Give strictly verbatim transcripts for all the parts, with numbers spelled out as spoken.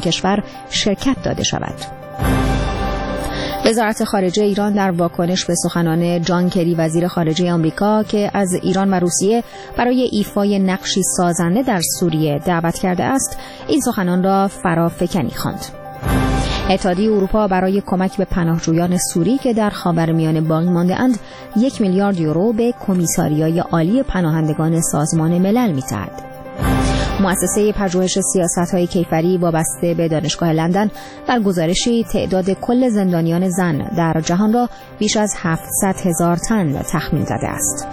کشور شرکت داده شود. وزارت خارجه ایران در واکنش به سخنان جان کری وزیر خارجه آمریکا که از ایران و روسیه برای ایفای نقشی سازنده در سوریه دعوت کرده است، این سخنان را فرافکنی خواند. اتحادیه اروپا برای کمک به پناهجویان سوری که در خاورمیانه باقی مانده‌اند یک میلیارد یورو به کمیساریای عالی پناهندگان سازمان ملل می‌دهد. مؤسسه پژوهش سیاست‌های کیفری وابسته به دانشگاه لندن در گزارشی تعداد کل زندانیان زن در جهان را بیش از هفتصد هزار تن تخمین زده است.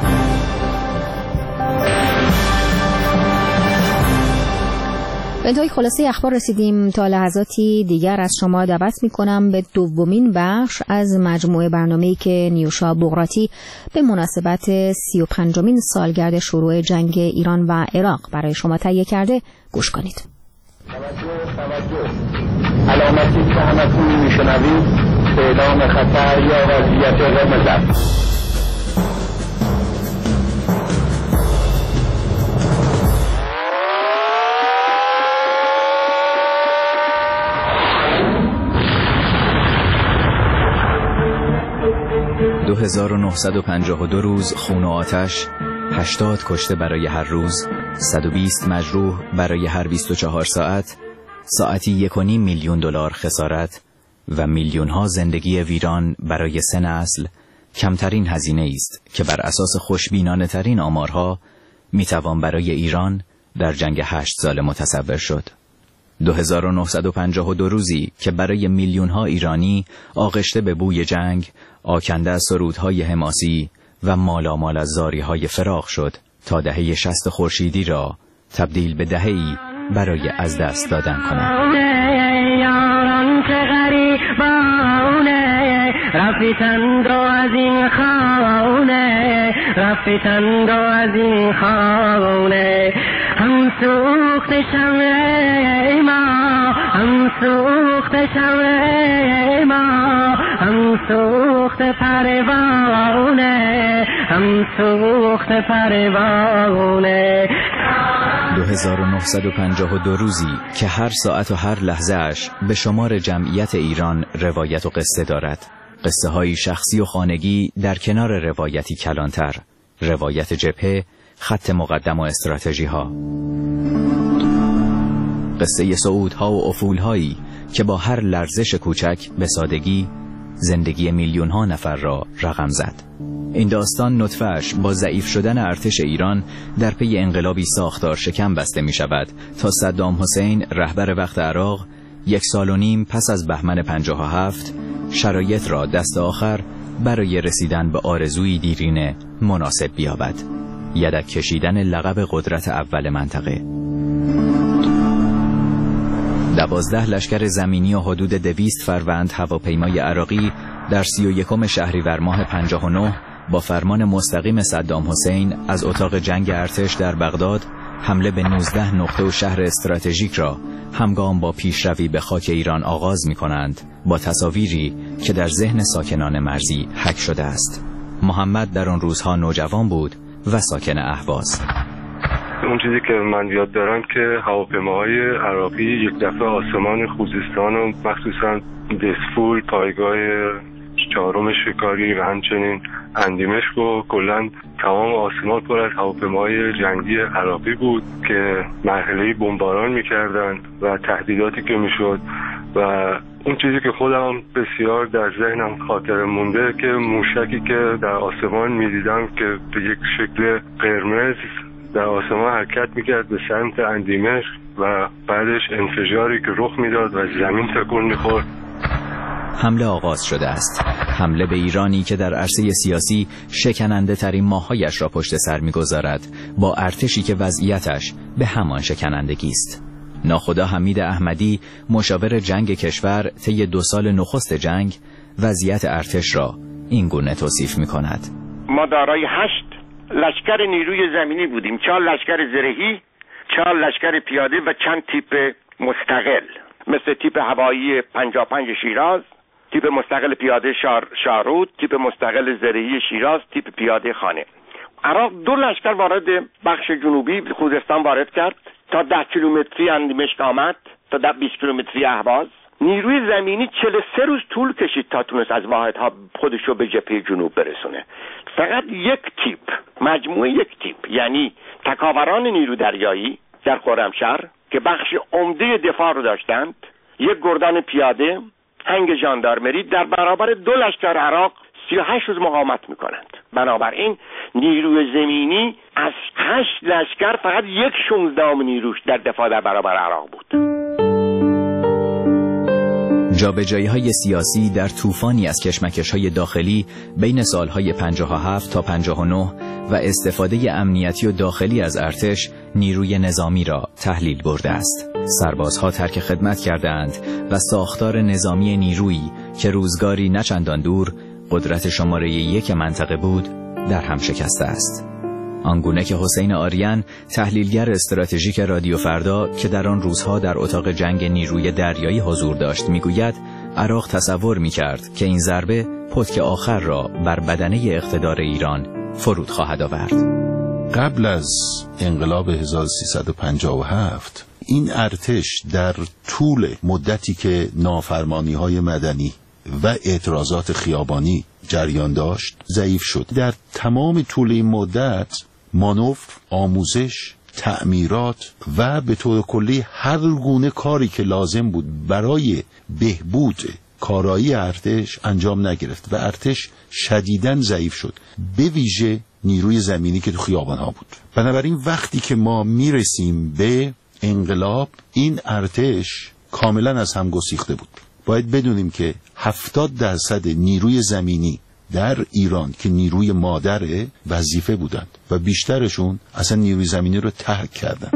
به انتهای خلاصه اخبار رسیدیم. تا لحظاتی دیگر از شما دعوت می‌کنم به دومین بخش از مجموعه برنامه‌ای که نیوشا بغراتی به مناسبت سی و پنجمین سالگرد شروع جنگ ایران و عراق برای شما تهیه کرده گوش کنید. توجه توجه علامتی که همتون میشنوید اعلام خطر یا وضعیت قرمز است. دو هزار و نهصد و پنجاه و دو روز خون و آتش، هشتاد کشته برای هر روز، صد و بیست مجروح برای هر بیست و چهار ساعت، ساعتی یک و نیم میلیون دلار خسارت و میلیون ها زندگی ویران برای سه نسل کمترین هزینه است که بر اساس خوشبینانه ترین آمارها میتوان برای ایران در جنگ هشت ساله متصور شد. دو هزار و نهصد و پنجاه و دو روزی که برای میلیون ها ایرانی آغشته به بوی جنگ، آکنده از سرودهای حماسی و مالامال از زاریهای فراق شد تا دهه شصت خورشیدی را تبدیل به دهه‌ای برای از دست دادن کند. یاران که غریبانه رفتند از این خانه، رفتند از این خانه، هم سوخت شمع ما، هم سوخت شمع ما، هم سوخت پروانه، هم سوخت پروانه. دو هزار و نهصد و پنجاه و دو روزی که هر ساعت و هر لحظه اش به شمار جمعیت ایران روایت و قصه دارد. قصه های شخصی و خانگی در کنار روایتی کلانتر، روایت جبهه، خط مقدم و استراتژی ها. قصه صعودها و افولهایی که با هر لرزش کوچک به سادگی زندگی میلیون ها نفر را رقم زد. این داستان نطفه‌اش با ضعیف شدن ارتش ایران در پی انقلابی ساختار شکم بسته می شود تا صدام حسین رهبر وقت عراق یک سال و نیم پس از بهمن پنجاه و هفت شرایط را دست آخر برای رسیدن به آرزوی دیرینه مناسب بیابد: یدک کشیدن لقب قدرت اول منطقه. دوازده لشکر زمینی و حدود دویست فروند هواپیمای عراقی در سی و یکم شهریور ماه پنجاه و نه با فرمان مستقیم صدام حسین از اتاق جنگ ارتش در بغداد حمله به نوزده نقطه و شهر استراتژیک را همگام با پیشروی به خاک ایران آغاز می کنند، با تصاویری که در ذهن ساکنان مرزی حک شده است. محمد در آن روزها نوجوان بود و ساکن اهواز. اون چیزی که من یاد دارم که هواپیماهای عراقی یک دفعه آسمان خوزستان و مخصوصا دسفول، پایگاه چهارم شکاری و همچنین اندیمشق و کلا تمام آسمان پر از هواپیماهای جنگی عراقی بود که مرحله بمباران میکردن و تهدیداتی که میشد. و اون چیزی که خودم بسیار در ذهنم خاطر مونده که موشکی که در آسمان میدیدم که به یک شکل قرمز در آسمان حرکت میکرد به سمت اندیمشق و بعدش انفجاری که رخ میداد و زمین تکون میخورد. حمله آغاز شده است. حمله به ایرانی که در عرصه سیاسی شکننده ترین ماهایش را پشت سر میگذارد، با ارتشی که وضعیتش به همان شکنندگی است. ناخدا حمید احمدی، مشاور جنگ کشور طی دو سال نخست جنگ، وضعیت ارتش را این گونه توصیف میکند: ما دارای هشت لشکر نیروی زمینی بودیم، چهار لشکر زرهی، چهار لشکر پیاده و چند تیپ مستقل، مثل تیپ هوایی پنجاه و پنج شیراز، تیپ مستقل پیاده شار شارود، تیپ مستقل زرهی شیراز، تیپ پیاده خانه. عراق دو لشکر وارد بخش جنوبی خوزستان وارد کرد، تا ده کیلومتری اندیمشق آمد، تا در بیست کیلومتری اهواز. نیروی زمینی چهل و سه روز طول کشید تا تونست از واحدها خودش رو به جبهه جنوب برسونه. فقط یک تیپ، مجموعه یک تیپ، یعنی تکاوران نیرو دریایی در خرمشهر که بخش عمده دفاع رو داشتند، یک گردان پیاده، هنگ ژاندارمری در برابر دو لشکر عراق سی و هشت روز مقاومت میکنند. بنابراین نیروی زمینی از هشت لشکر فقط یک شانزدهم نیروش در دفاع در برابر عراق بود. جابجایی‌های سیاسی در طوفانی از کشمکش‌های داخلی بین سالهای پنجاه و هفت تا پنجاه و نه و استفاده امنیتی و داخلی از ارتش نیروی نظامی را تحلیل برده است. سربازها ترک خدمت کردند و ساختار نظامی نیرویی که روزگاری نچندان دور قدرت شماره یک منطقه بود در هم شکسته است. آنگونه که حسین آریان، تحلیلگر استراتژیک رادیو فردا که در آن روزها در اتاق جنگ نیروی دریایی حضور داشت میگوید عراق تصور میکرد که این ضربه پتک آخر را بر بدنه اقتدار ایران فرود خواهد آورد. قبل از انقلاب هزار و سیصد و پنجاه و هفت این ارتش در طول مدتی که نافرمانی‌های مدنی و اعتراضات خیابانی جریان داشت ضعیف شد. در تمام طول این مدت مانور، آموزش، تعمیرات و به طور کلی هر گونه کاری که لازم بود برای بهبود کارایی ارتش انجام نگرفت و ارتش شدیداً ضعیف شد، به ویژه نیروی زمینی که تو خیابان‌ها بود. بنابراین وقتی که ما میرسیم به انقلاب این ارتش کاملاً از هم گسیخته بود. باید بدونیم که هفتاد درصد نیروی زمینی در ایران که نیروی مادر وظیفه بودند و بیشترشون اصلا نیروی زمینی رو ترک کردن.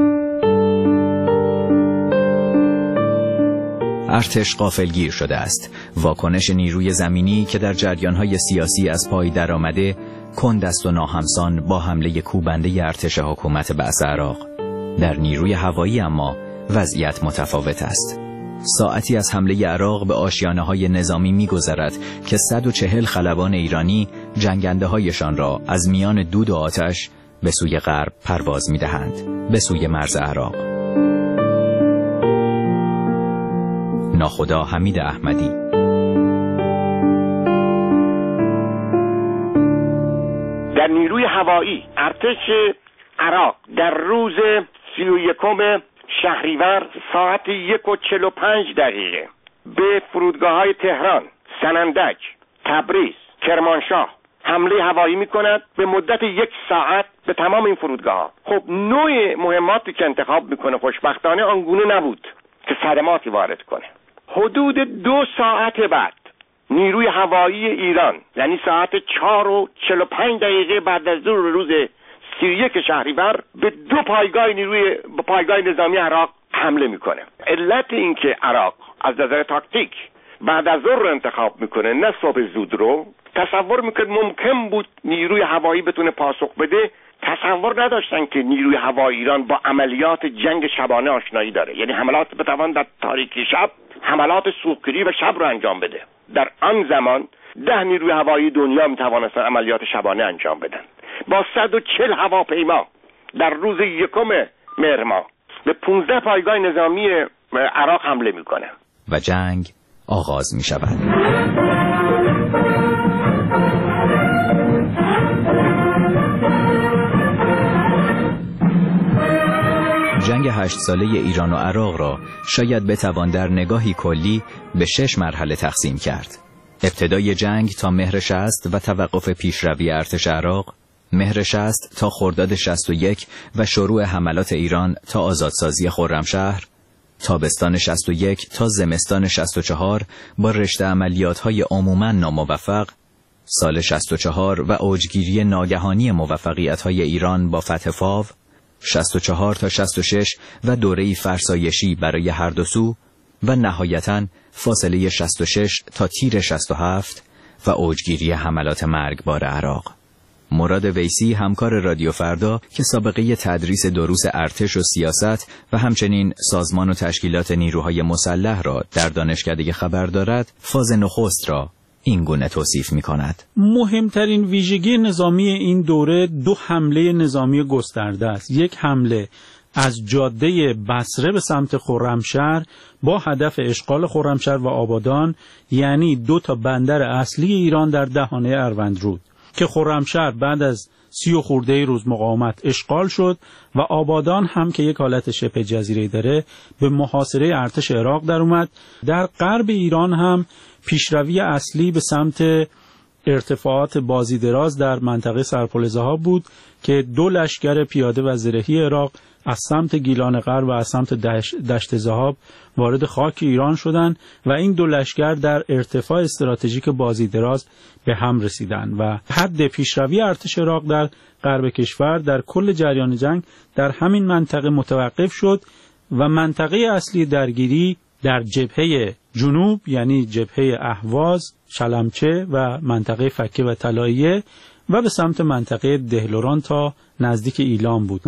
ارتش غافلگیر شده است. واکنش نیروی زمینی که در جریان‌های سیاسی از پای درآمده کند است و ناهمسان با حمله کوبنده ارتش حکومت بعث عراق. در نیروی هوایی اما وضعیت متفاوت است. ساعتی از حمله عراق به آشیانه‌های نظامی می‌گذرد که صد و چهل خلبان ایرانی جنگنده‌هایشان را از میان دود و آتش به سوی غرب پرواز می‌دهند، به سوی مرز عراق. ناخدا حمید احمدی. در نیروی هوایی ارتش عراق در روز سی و یکم شهریور ساعت یک و چهل و پنج دقیقه به فرودگاه‌های تهران، سنندج، تبریز، کرمانشاه حمله هوایی می‌کند به مدت یک ساعت به تمام این فرودگاه‌ها. خب نوع مهماتی که انتخاب می‌کنه خوشبختانه آنگونه نبود که صدماتی وارد کنه. حدود دو ساعت بعد نیروی هوایی ایران، یعنی ساعت چهار و چهل و پنج دقیقه بعد از ظهر روز سی و یک شهریور به دو پایگاه نیروی پایگاه نظامی عراق حمله میکنه. علت این که عراق از نظر تاکتیک بعد از ظهر رو انتخاب میکنه نه صبح زود رو، تصور میکنه ممکن بود نیروی هوایی بتونه پاسخ بده. تصور نداشتن که نیروی هوایی ایران با عملیات جنگ شبانه آشنایی داره، یعنی حملات بتوان در تاریکی شب حملات سوختگیری و شب رو انجام بده. در آن زمان ده نیروی هوایی دنیا میتوانستن عملیات شبانه انجام بدن. با صد و چهل هواپیما در روز یکم مهر ماه به پانزده پایگاه نظامی عراق حمله میکنه و جنگ آغاز میشود. جنگ هشت ساله ایران و عراق را شاید بتوان در نگاهی کلی به شش مرحله تقسیم کرد. ابتدای جنگ تا مهر شصت و توقف پیشروی ارتش عراق، مهر شصت تا خرداد شصت و یک و شروع حملات ایران تا آزادسازی خرمشهر، تابستان شصت و یک تا زمستان شصت و چهار با رشته عملیات‌های عموماً ناموفق، سال شصت و چهار و اوجگیری ناگهانی موفقیت‌های ایران با فتح فاو، شصت و چهار تا شصت و شش و دوره‌ای فرسایشی برای هر دو سو و نهایتاً فاصله شصت و شش تا تیر شصت و هفت و اوجگیری حملات مرگبار عراق. مراد ویسی، همکار رادیو فردا که سابقه تدریس دروس ارتش و سیاست و همچنین سازمان و تشکیلات نیروهای مسلح را در دانشکده خبر دارد، فاز نخست را این گونه توصیف می کند. مهمترین ویژگی نظامی این دوره دو حمله نظامی گسترده است. یک حمله از جاده بصره به سمت خرمشهر با هدف اشغال خرمشهر و آبادان، یعنی دو تا بندر اصلی ایران در دهانه اروندرود که خرمشهر بعد از سی و خورده روز مقاومت اشغال شد و آبادان هم که یک حالت شبه جزیره داره به محاصره ارتش عراق در اومد. در غرب ایران هم پیشروی اصلی به سمت ارتفاعات بازی دراز در منطقه سرپل ذهاب بود که دو لشکر پیاده و زرهی عراق از سمت گیلان غرب و از سمت دشت ذهاب وارد خاک ایران شدند و این دو لشکر در ارتفاع استراتژیک بازی دراز به هم رسیدند و حد پیشروی ارتش عراق در غرب کشور در کل جریان جنگ در همین منطقه متوقف شد و منطقه اصلی درگیری در جبهه جنوب، یعنی جبهه اهواز، شلمچه و منطقه فکه و طلاییه و به سمت منطقه دهلوران تا نزدیک ایلام بود.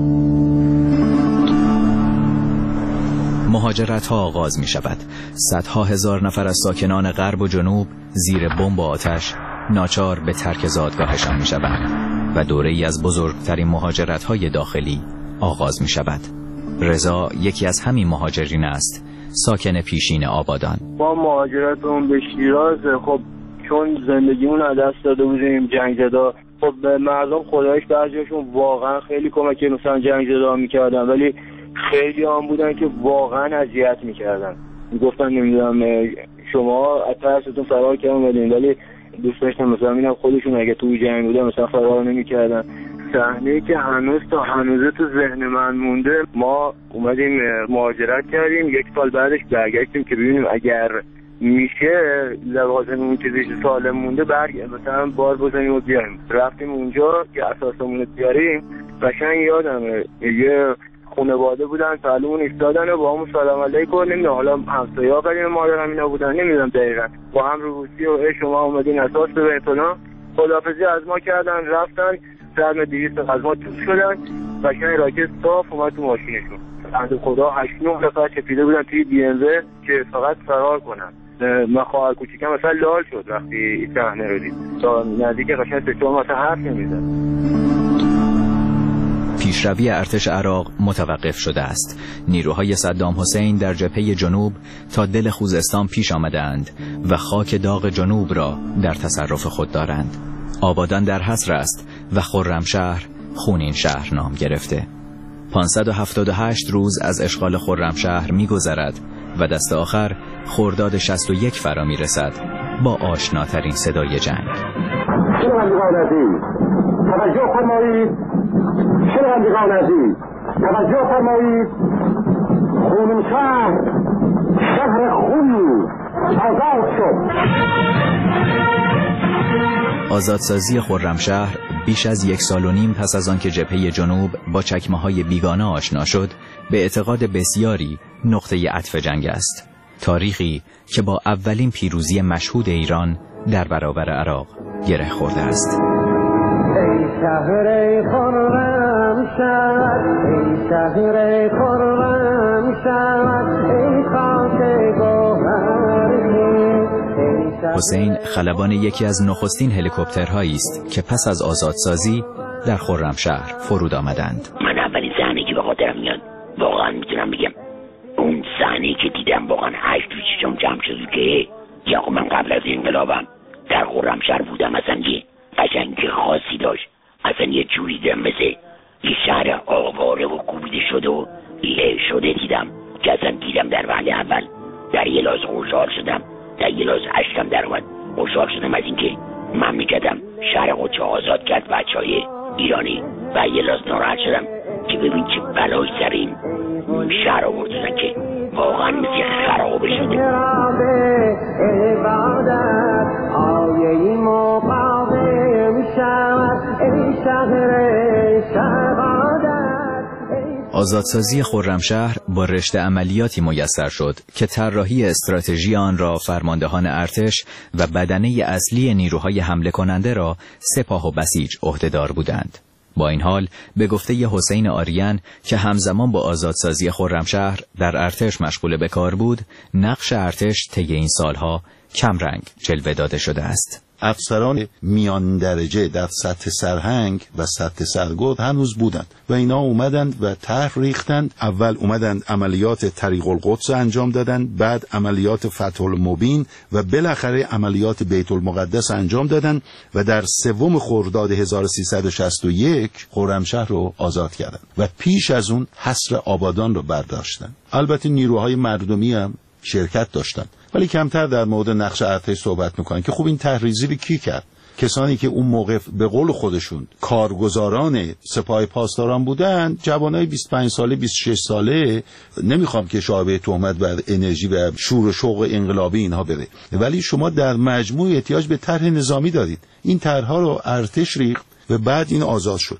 مهاجرت ها آغاز می شود. صدها هزار نفر از ساکنان غرب و جنوب زیر بمب و آتش ناچار به ترک زادگاهشان می شود و دوره ای از بزرگترین مهاجرت های داخلی آغاز می شود. رضا یکی از همین مهاجرین است، ساکن پیشین آبادان. با مهاجرتمون به شیراز، خب چون زندگیمون از دست داده بودیم جنگ زدا، خب به مردم خدایش بعضیشون واقعا خیلی کمک مثلا جنگ زدا میکردن، ولی خیلی هم بودن که واقعا اذیت میکردن، میگفتن نمیدونم شما از ترستون فرار کردین، ولی دوست داشتم مثلا اینا خودشون اگه توی جنگ بودن مثلا فرار نمیکردن. صحنه‌ای که هنوز تا هنوز تو ذهن من مونده، ما اومدیم مهاجرت کردیم، یک سال بعدش برگشتیم که ببینیم اگر میشه لوازم اون چیزی که سالم مونده برگ مثلا بار بزنیم و بیایم. رفتیم اونجا که اساسمون بیاریم، قشنگ یادمه یه خانواده بودن پهلومون ایستادن و با همون سلام علیکم، نمیدونم حالا همسایه‌ها قدیم مادرم اینا بودن، نمیدونم دقیقاً، با هم روسی و ای شما اومدین اساس به فلان، خداحافظی از ما کردن، رفتن سرم دویست از ما توپ شدن، قشنگ راکت صاف اومد تو ماشینشون. بنده خدا هشت نه نفر چپیده بودن توی بی ام و که فقط فرار کنن. من خواهر کوچیکم مثلا لال شد وقتی این صحنه رو دید، تا نزدیک قشنگ سه چهار مثلا حرف نمیزد. پیشروی ارتش عراق متوقف شده است. نیروهای صدام حسین در جبهه جنوب تا دل خوزستان پیش آمدند و خاک داغ جنوب را در تصرف خود دارند. آبادان در حصر است و خرمشهر خونین شهر نام گرفته. پانصد و هفتاد و هشت روز از اشغال خرمشهر می‌گذرد و دست آخر خرداد شصت و یک فرا می‌رسد با آشناترین صدای جنگ. شنوندگان عزیز توجه فرمایید، شنوندگان عزیز توجه فرمایید، خونین شهر، شهر خونی آزاد شد. آزادسازی خرمشهر بیش از یک سال و نیم پس از آن که جبهه جنوب با چکمه‌های بیگانه آشنا شد، به اعتقاد بسیاری نقطه عطف جنگ است. تاریخی که با اولین پیروزی مشهود ایران در برابر عراق گره خورده است. ای شهر خرمشهر، ای شهر خرمشهر، ای خاک گوهر. حسین خلبان یکی از نخستین هلیکوپترهایی است که پس از آزادسازی در خرمشهر فرود آمدند. من اولین صحنه که به خاطرم میاد واقعا میتونم بگم اون صحنه که دیدم واقعا هشت تو چشم جمع شد که یا من قبل از انقلابم در خرمشهر بودم، اصلا یه قشنگ خاصی داشت، اصلا یه جوری دیدم مثل یه شهر آواره و کوبیده شده و له شده دیدم که اصلا دیدم در وهله اول در یه لاز خوشحال شدم، در یه لاز اشکم در اومد، خوشحال شدم از اینکه مملکتم شهر خودش آزاد کرد بچهای ایرانی، و یه لاز ناراحت شدم که ببین چه بلایی سر این شهر آوردن که واقعا مثل خرابه شده. آزادسازی خرمشهر با رشته عملیاتی میسر شد که طراحی استراتژی آن را فرماندهان ارتش و بدنه اصلی نیروهای حمله کننده را سپاه و بسیج عهدهدار بودند. با این حال به گفته حسین آریان که همزمان با آزادسازی خرمشهر در ارتش مشغول به کار بود، نقش ارتش طی این سالها کمرنگ جلوه داده شده است. افسران میان درجه در سطح سرهنگ و سطح سرگرد هنوز بودند و اینا اومدند و طرح ریختند. اول اومدند عملیات طریق القدس انجام دادند، بعد عملیات فتح المبین و بالاخره عملیات بیت المقدس انجام دادند و در سوم خرداد هزار و سیصد و شصت و یک خرمشهر رو آزاد کردند و پیش از اون حصر آبادان رو برداشتند. البته نیروهای مردمی هم شرکت داشتند ولی کمتر در مورد نقش ارتش صحبت میکنن که خوب این تحریزی رو کی کرد. کسانی که اون موقع به قول خودشون کارگزاران سپاه پاسداران بودن جوانای بیست و پنج ساله بیست و شش ساله، نمیخوام که شایبه تهمت بر انرژی و شور و شوق انقلابی اینها بره، ولی شما در مجموع احتیاج به طرح نظامی دارید. این طرح‌ها رو ارتش ریخت و بعد این آزاد شد.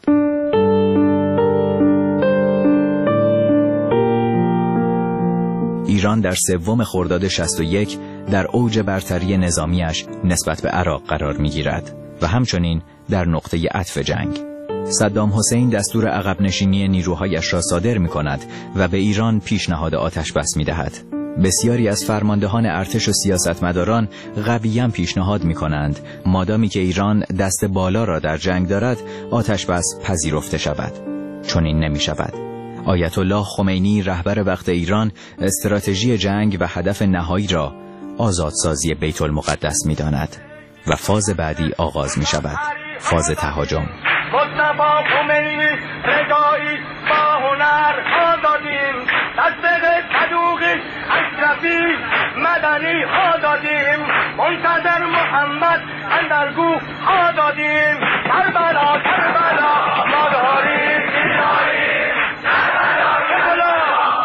ایران در سوم خرداد شصت و یک در اوج برتری نظامیش نسبت به عراق قرار می‌گیرد و همچنین در نقطه عطف جنگ. صدام حسین دستور عقب نشینی نیروهایش را صادر می‌کند و به ایران پیشنهاد آتش بس می‌دهد. بسیاری از فرماندهان ارتش و سیاستمداران قویاً پیشنهاد می‌کنند مادامی که ایران دست بالا را در جنگ دارد آتش بس پذیرفته شود، چون این نمی‌شود. آیت الله خمینی رهبر وقت ایران استراتژی جنگ و هدف نهایی را آزادسازی بیت المقدس می‌داند و فاز بعدی آغاز می‌شود، فاز تهاجم. مصطفی خمینی رضایی با هنر آزادیم، تصدیق صدوقی اشرفی مدنی آزادیم، منتظر محمد اندرگو آزادیم، کربلا کربلا ماداریم ایرانیم، کربلا کربلا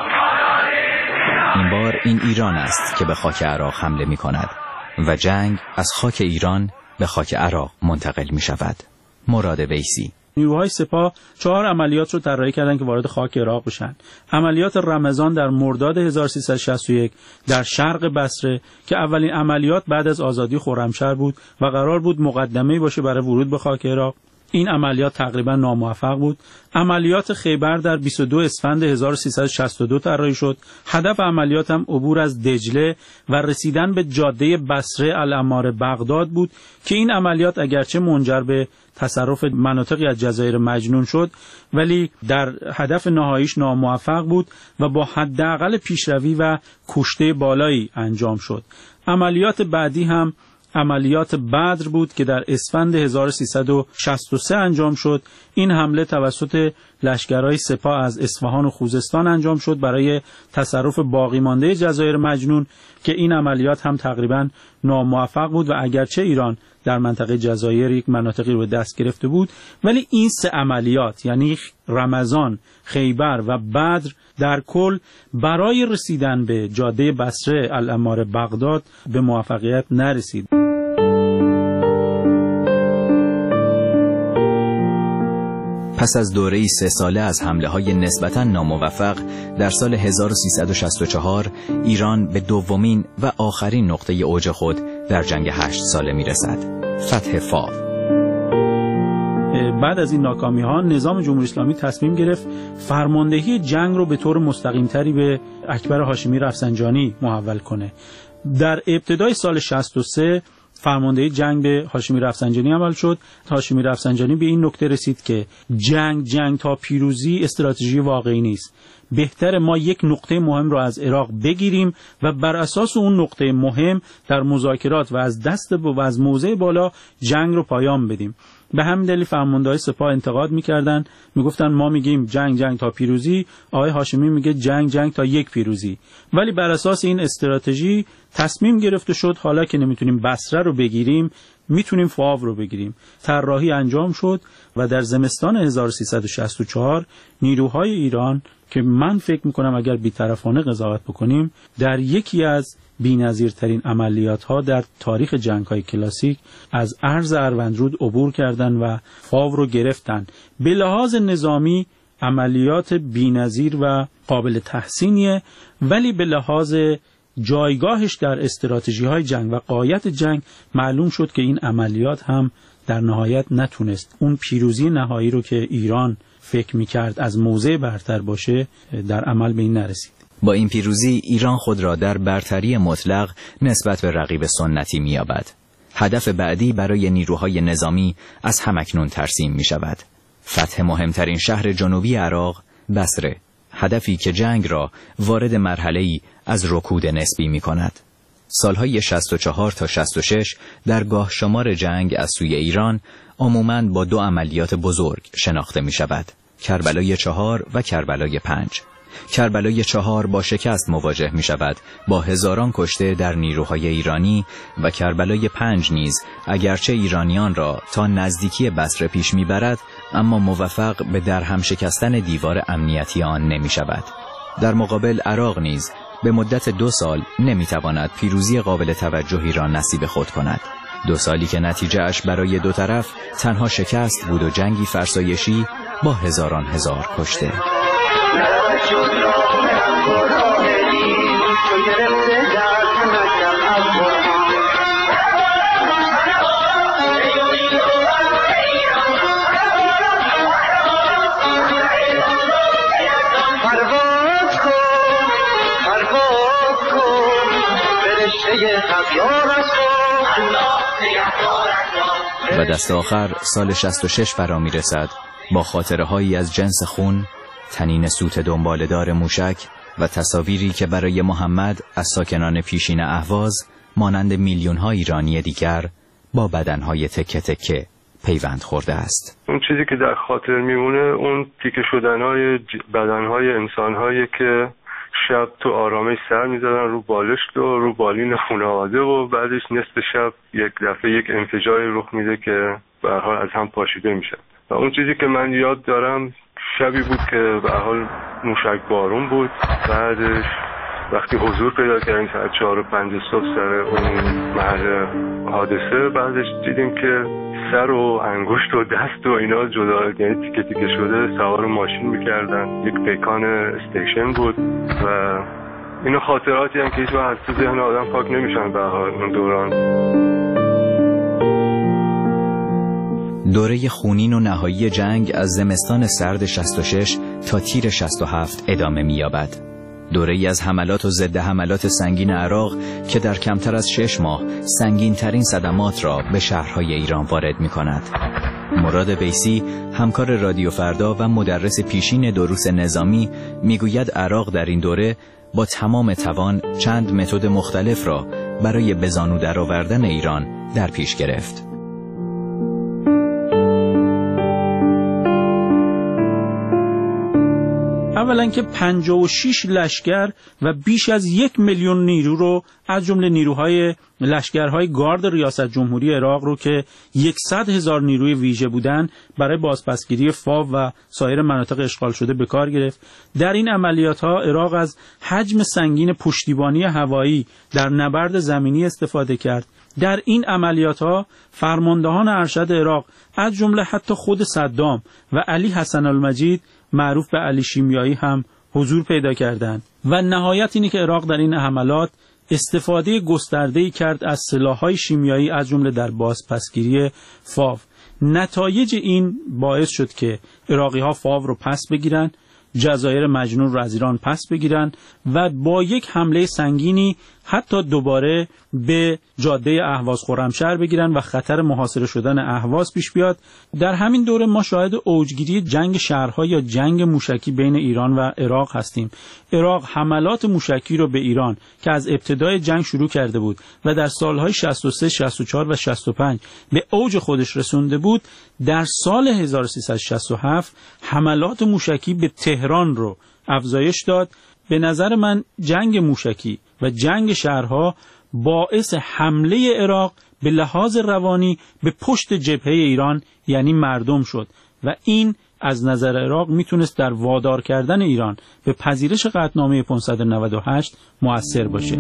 ماداریم. این بار این ایران است که به خاک عراق حمله می کند و جنگ از خاک ایران به خاک عراق منتقل می شود. مراد ویسی. نیروهای سپاه چهار عملیات رو طراحی کردن که وارد خاک عراق بشن. عملیات رمضان در مرداد هزار و سیصد و شصت و یک در شرق بصره که اولین عملیات بعد از آزادی خرمشهر بود و قرار بود مقدمه‌ای باشه برای ورود به خاک عراق. این عملیات تقریبا ناموفق بود. عملیات خیبر در بیست و دو اسفند هزار و سیصد و شصت و دو طراحی شد. هدف عملیات هم عبور از دجله و رسیدن به جاده بصره العماره بغداد بود که این عملیات اگرچه منجر به تصرف مناطقی از جزایر مجنون شد ولی در هدف نهاییش ناموفق بود و با حداقل پیشروی و کشته بالایی انجام شد. عملیات بعدی هم عملیات بدر بود که در اسفند هزار و سیصد و شصت و سه انجام شد. این حمله توسط لشکرهای سپاه از اصفهان و خوزستان انجام شد برای تصرف باقی مانده جزایر مجنون که این عملیات هم تقریبا ناموفق بود و اگرچه ایران در منطقه جزایر یک مناطقی رو دست گرفته بود ولی این سه عملیات یعنی رمضان، خیبر و بدر در کل برای رسیدن به جاده بصره العماره بغداد به موفقیت نرسید. پس از دوره‌ای سه ساله از حمله‌های نسبتاً ناموفق در سال هزار و سیصد و شصت و چهار ایران به دومین و آخرین نقطه اوج خود در جنگ هشت ساله میرسد، فتح فاو. بعد از این ناکامی‌ها نظام جمهوری اسلامی تصمیم گرفت فرماندهی جنگ رو به طور مستقیم‌تری به اکبر هاشمی رفسنجانی محول کنه. در ابتدای سال شصت و سه فرماندهی جنگ به هاشمی رفسنجانی عمل شد. هاشمی رفسنجانی به این نکته رسید که جنگ جنگ تا پیروزی استراتژی واقعی نیست. بهتر ما یک نقطه مهم را از عراق بگیریم و بر اساس اون نقطه مهم در مذاکرات و از دست و از موضع بالا جنگ رو پایان بدیم. به همین دلیل فرمانده‌های سپاه انتقاد می‌کردن، میگفتن ما میگیم جنگ جنگ تا پیروزی، آقای هاشمی میگه جنگ جنگ تا یک پیروزی. ولی بر اساس این استراتژی تصمیم گرفته شد حالا که نمیتونیم بصره رو بگیریم میتونیم فاو رو بگیریم. طراحی انجام شد و در زمستان هزار و سیصد و شصت و چهار نیروهای ایران که من فکر میکنم اگر بی‌طرفانه قضاوت بکنیم در یکی از بی‌نظیرترین عملیات ها در تاریخ جنگ های کلاسیک از ارض اروندرود عبور کردن و فاو رو گرفتن. به لحاظ نظامی عملیات بی‌نظیر و قابل تحسینیه ولی به لحاظ جایگاهش در استراتژی های جنگ و غایت جنگ معلوم شد که این عملیات هم در نهایت نتونست اون پیروزی نهایی رو که ایران فکر میکرد از موضع برتر باشه در عمل به این نرسید. با این پیروزی ایران خود را در برتری مطلق نسبت به رقیب سنتی می‌یابد. هدف بعدی برای نیروهای نظامی از همکنون ترسیم می شود. فتح مهمترین شهر جنوبی عراق، بصره، هدفی که جنگ را وارد مرحله‌ای از رکود نسبی می کند. سالهای شصت و چهار تا شصت و شش در گاه شمار جنگ از سوی ایران عموماً با دو عملیات بزرگ شناخته می شود: کربلای چهار و کربلای پنج. کربلای چهار با شکست مواجه می شود با هزاران کشته در نیروهای ایرانی و کربلای پنج نیز اگرچه ایرانیان را تا نزدیکی بصره پیش می برد، اما موفق به درهم شکستن دیوار امنیتی آن نمی شود. در مقابل عراق نیز به مدت دو سال نمی تواند پیروزی قابل توجهی را نصیب خود کند. دو سالی که نتیجه اش برای دو طرف تنها شکست بود و جنگی فرسایشی با هزاران هزار کشته. و دست آخر سال شصت و شش فرا می رسد با خاطره هایی از جنس خون، تنین سوت دنبالدار موشک و تصاویری که برای محمد از ساکنان پیشین اهواز مانند میلیون ها ایرانی دیگر با بدنهای تکه تکه پیوند خورده است. اون چیزی که در خاطر میمونه اون تیکه شدنهای بدنهای انسانهایی که شب تو آرامش سر میزدن رو بالشت و رو بالین خانواده و بعدش نصف شب یک دفعه یک انفجاری رخ میده که به هر حال از هم پاشیده میشه. و اون چیزی که من یاد دارم شبی بود که به هر حال موشک بارون بود. بعدش وقتی حضور پیدا کردیم ساعت چهار و پنج صبح سر اون محل حادثه، بعدش دیدیم که سر و انگشت و دست و اینا جدا، یعنی تیکه تیکه شده، سوار ماشین میکردن. یک پیکان استیشن بود و اینا خاطراتی هم که هیچ وقت از تو ذهن آدم پاک نمیشن به حال اون دوران. دوره خونین و نهایی جنگ از زمستان سرد شصت و شش تا تیر شصت و هفت ادامه می‌یابد. دوره‌ای از حملات و ضد حملات سنگین عراق که در کمتر از شش ماه سنگین ترین صدمات را به شهرهای ایران وارد می‌کند. مراد بیسی، همکار رادیو فردا و مدرس پیشین دروس نظامی، میگوید عراق در این دوره با تمام توان چند متد مختلف را برای به زانو درآوردن ایران در پیش گرفت. اولا که پنجاه و شش لشکر و بیش از یک میلیون نیرو رو از جمله نیروهای لشکرهای گارد ریاست جمهوری عراق رو که صد هزار نیروی ویژه بودن برای بازپسگیری فاو و سایر مناطق اشغال شده به کار گرفت. در این عملیات ها عراق از حجم سنگین پشتیبانی هوایی در نبرد زمینی استفاده کرد. در این عملیات ها فرماندهان ارشد عراق از جمله حتی خود صدام و علی حسن المجید معروف به علی شیمیایی هم حضور پیدا کردند. و نهایت اینی که عراق در این حملات استفاده گسترده‌ای کرد از سلاح‌های شیمیایی از جمله در بازپسگیری فاو. نتایج این باعث شد که عراقی‌ها فاو رو پس بگیرن، جزایر مجنون رو از ایران پس بگیرن و با یک حمله سنگینی حتی دوباره به جاده اهواز خرمشهر بگیرن و خطر محاصره شدن اهواز پیش بیاد. در همین دوره ما شاهد اوجگیری جنگ شهرها یا جنگ موشکی بین ایران و عراق هستیم. عراق حملات موشکی رو به ایران که از ابتدای جنگ شروع کرده بود و در سالهای شصت و سه، شصت و چهار و شصت و پنج به اوج خودش رسونده بود، در سال هزار و سیصد و شصت و هفت حملات موشکی به تهران رو افزایش داد. به نظر من جنگ موشکی و جنگ شهرها باعث حمله عراق به لحاظ روانی به پشت جبهه ایران یعنی مردم شد و این از نظر عراق میتونست در وادار کردن ایران به پذیرش قطعنامه پانصد و نود و هشت مؤثر باشه.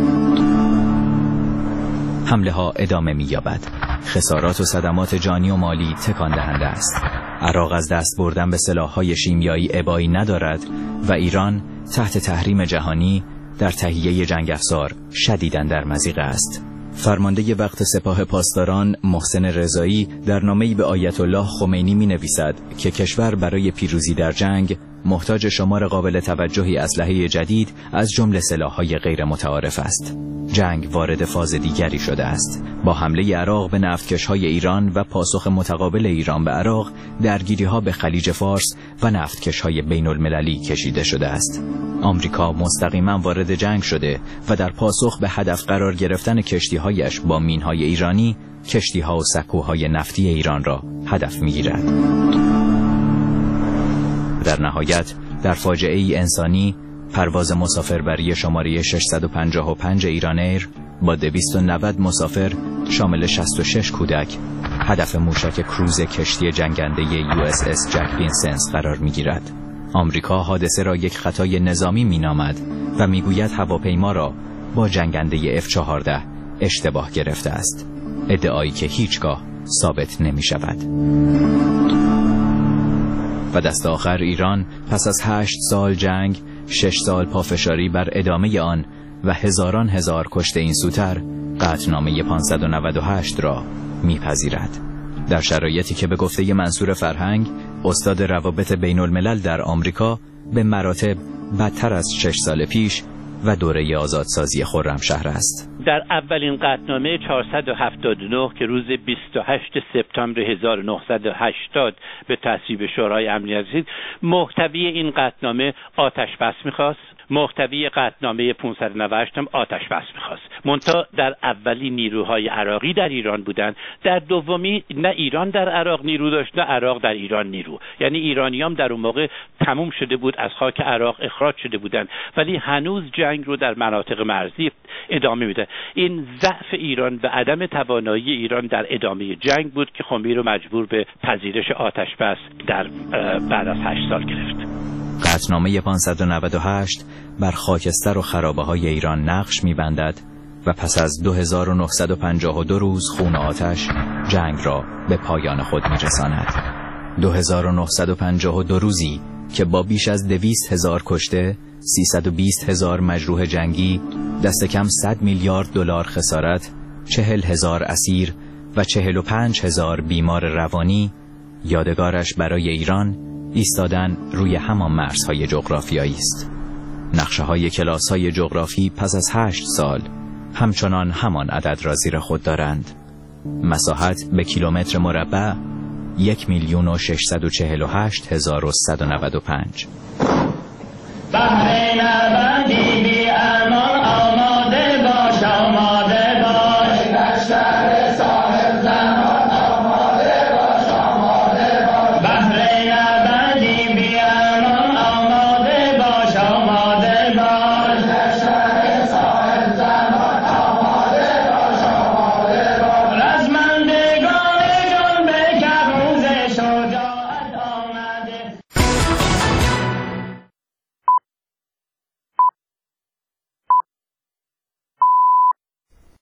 حمله ها ادامه می‌یابد. خسارات و صدمات جانی و مالی تکان دهنده است. عراق از دست بردن به سلاح‌های شیمیایی ابایی ندارد و ایران تحت تحریم جهانی در تهیه جنگ افزار شدیداً در مضیقه است. فرمانده وقت سپاه پاسداران محسن رضایی در نامه‌ای به آیت الله خمینی می‌نویسد که کشور برای پیروزی در جنگ محتاج شمار قابل توجهی اسلحه جدید از جمله سلاح‌های غیر متعارف است. جنگ وارد فاز دیگری شده است. با حمله عراق به نفتکش‌های ایران و پاسخ متقابل ایران به عراق، درگیری‌ها به خلیج فارس و نفتکش‌های بین‌المللی کشیده شده است. آمریکا مستقیما وارد جنگ شده و در پاسخ به هدف قرار گرفتن کشتی‌هایش با مین‌های ایرانی، کشتی‌ها و سکوهای نفتی ایران را هدف می‌گیرد. در نهایت در فاجعه ای انسانی، پرواز مسافربری شماره ششصد و پنجاه و پنج ایران ایر با دویست و نود مسافر شامل شصت و شش کودک هدف موشک کروز کشتی جنگنده یو اس اس جک وینسنس قرار می‌گیرد. آمریکا حادثه را یک خطای نظامی می‌نامد و می‌گوید هواپیما را با جنگنده اف چهارده اشتباه گرفته است، ادعایی که هیچگاه ثابت نمی‌شود. و دست آخر ایران پس از هشت سال جنگ، شش سال پافشاری بر ادامه آن و هزاران هزار کشته این سوتر، قطعنامه پانصد و نود و هشت را میپذیرد. در شرایطی که به گفته منصور فرهنگ، استاد روابط بین الملل در آمریکا، به مراتب بدتر از شش سال پیش و دوره آزادسازی خرمشهر است. در اولین قطعنامه چهارصد و هفتاد و نه که روز بیست و هشتم سپتامبر هزار و نهصد و هشتاد به تصویب شورای امنیت رسید، محتوی این قطعنامه آتش بس می‌خواست. محتوی قطعنامه پانصد و نود و هشت هم آتش بس می‌خواست. منتها در اولی نیروهای عراقی در ایران بودند، در دومی نه ایران در عراق نیرو داشت نه عراق در ایران نیرو. یعنی ایرانیام در اون موقع تموم شده بود، از خاک عراق اخراج شده بودند، ولی هنوز جنگ رو در مناطق مرزی ادامه میده. این ضعف ایران و عدم توانایی ایران در ادامه جنگ بود که خمینی رو مجبور به پذیرش آتش بس در بعد از هشت سال گرفت. قطعنامه پانصد و نود و هشت بر خاکستر و خرابه های ایران نقش می‌بندد و پس از دو هزار و نهصد و پنجاه و دو روز خون و آتش جنگ را به پایان خود می‌رساند. دو هزار و نهصد و پنجاه و دو روزی که با بیش از دویست هزار کشته، سیصد و بیست هزار مجروح جنگی، دست کم صد میلیارد دلار خسارت، چهل هزار اسیر و چهل و پنج هزار بیمار روانی، یادگارش برای ایران ایستادن روی همان مرزهای جغرافیایی است. نقشه های کلاس های جغرافی پس از هشت سال همچنان همان عدد را زیر خود دارند. مساحت به کیلومتر مربع یک میلیون و ششصد و چهل و هشت هزار و صد و نود و پنج.